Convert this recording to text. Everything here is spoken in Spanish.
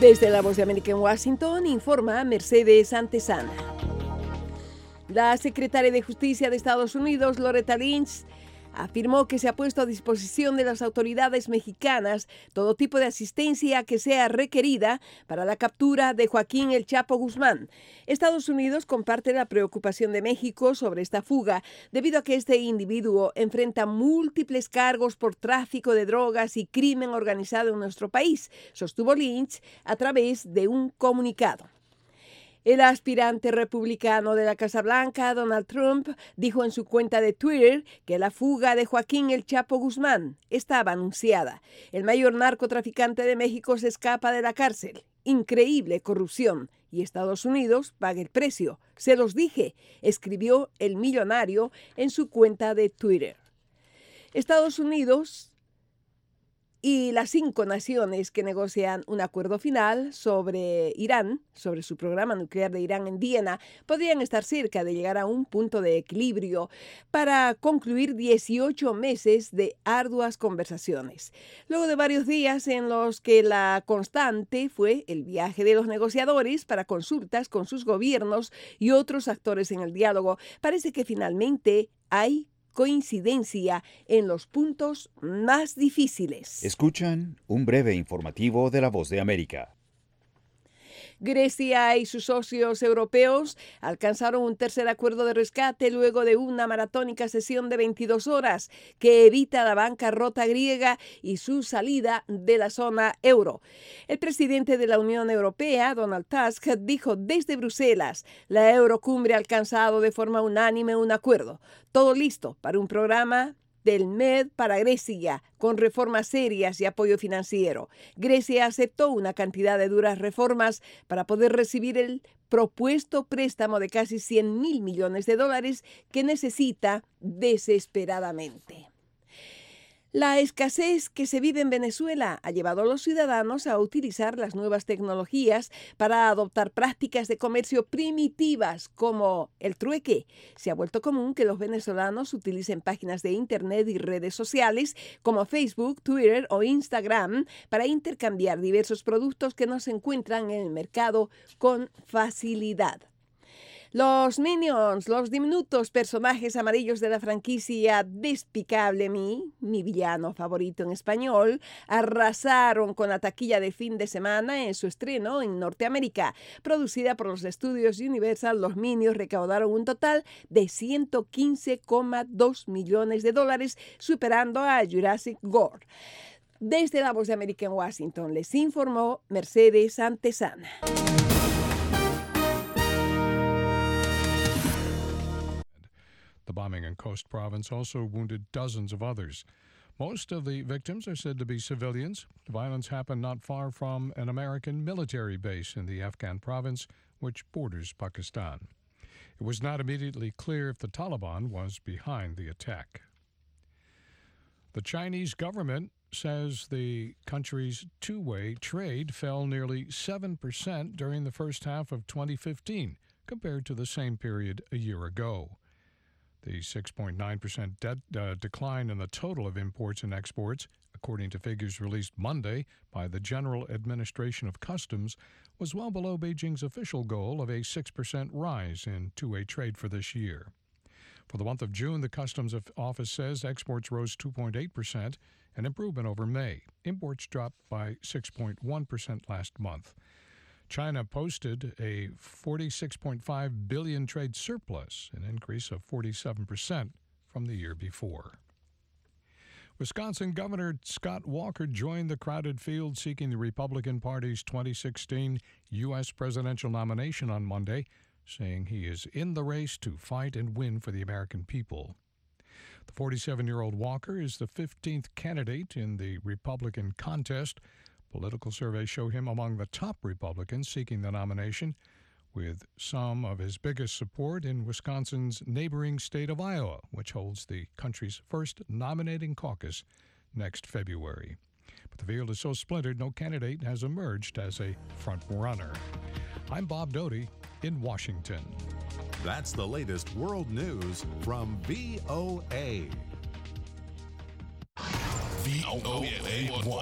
Desde la Voz de América en Washington, informa Mercedes Antesana. La secretaria de Justicia de Estados Unidos, Loretta Lynch, afirmó que se ha puesto a disposición de las autoridades mexicanas todo tipo de asistencia que sea requerida para la captura de Joaquín El Chapo Guzmán. Estados Unidos comparte la preocupación de México sobre esta fuga, debido a que este individuo enfrenta múltiples cargos por tráfico de drogas y crimen organizado en nuestro país, sostuvo Lynch a través de un comunicado. El aspirante republicano de la Casa Blanca, Donald Trump, dijo en su cuenta de Twitter que la fuga de Joaquín El Chapo Guzmán estaba anunciada. El mayor narcotraficante de México se escapa de la cárcel. Increíble corrupción. Y Estados Unidos paga el precio. Se los dije, escribió el millonario en su cuenta de Twitter. Estados Unidos y las 5 naciones que negocian un acuerdo final sobre Irán, sobre su programa nuclear de Irán en Viena, podrían estar cerca de llegar a un punto de equilibrio para concluir 18 meses de arduas conversaciones. Luego de varios días en los que la constante fue el viaje de los negociadores para consultas con sus gobiernos y otros actores en el diálogo, parece que finalmente hay coincidencia en los puntos más difíciles. Escuchan un breve informativo de La Voz de América. Grecia y sus socios europeos alcanzaron un tercer acuerdo de rescate luego de una maratónica sesión de 22 horas que evita la bancarrota griega y su salida de la zona euro. El presidente de la Unión Europea, Donald Tusk, dijo desde Bruselas: la Eurocumbre ha alcanzado de forma unánime un acuerdo. Todo listo para un programa del MED para Grecia, con reformas serias y apoyo financiero. Grecia aceptó una cantidad de duras reformas para poder recibir el propuesto préstamo de casi $100.000 millones que necesita desesperadamente. La escasez que se vive en Venezuela ha llevado a los ciudadanos a utilizar las nuevas tecnologías para adoptar prácticas de comercio primitivas como el trueque. Se ha vuelto común que los venezolanos utilicen páginas de internet y redes sociales como Facebook, Twitter o Instagram para intercambiar diversos productos que no se encuentran en el mercado con facilidad. Los Minions, los diminutos personajes amarillos de la franquicia Despicable Me, mi villano favorito en español, arrasaron con la taquilla de fin de semana en su estreno en Norteamérica. Producida por los estudios Universal, los Minions recaudaron un total de $115,2 millones, superando a Jurassic World. Desde la Voz de América en Washington les informó Mercedes Antesana. The bombing in Khost province also wounded dozens of others. Most of the victims are said to be civilians. The violence happened not far from an American military base in the Afghan province, which borders Pakistan. It was not immediately clear if the Taliban was behind the attack. The Chinese government says the country's two-way trade fell nearly 7% during the first half of 2015, compared to the same period a year ago. The 6.9% decline in the total of imports and exports, according to figures released Monday by the General Administration of Customs, was well below Beijing's official goal of a 6% rise in two-way trade for this year. For the month of June, the Customs Office says exports rose 2.8%, an improvement over May. Imports dropped by 6.1% last month. China posted a $46.5 billion trade surplus, an increase of 47% from the year before. Wisconsin Governor Scott Walker joined the crowded field seeking the Republican Party's 2016 U.S. presidential nomination on Monday, saying he is in the race to fight and win for the American people. The 47-year-old Walker is the 15th candidate in the Republican contest. Political surveys show him among the top Republicans seeking the nomination, with some of his biggest support in Wisconsin's neighboring state of Iowa, which holds the country's first nominating caucus next February. But the field is so splintered, no candidate has emerged as a front runner. I'm Bob Doty in Washington. That's the latest world news from VOA. VOA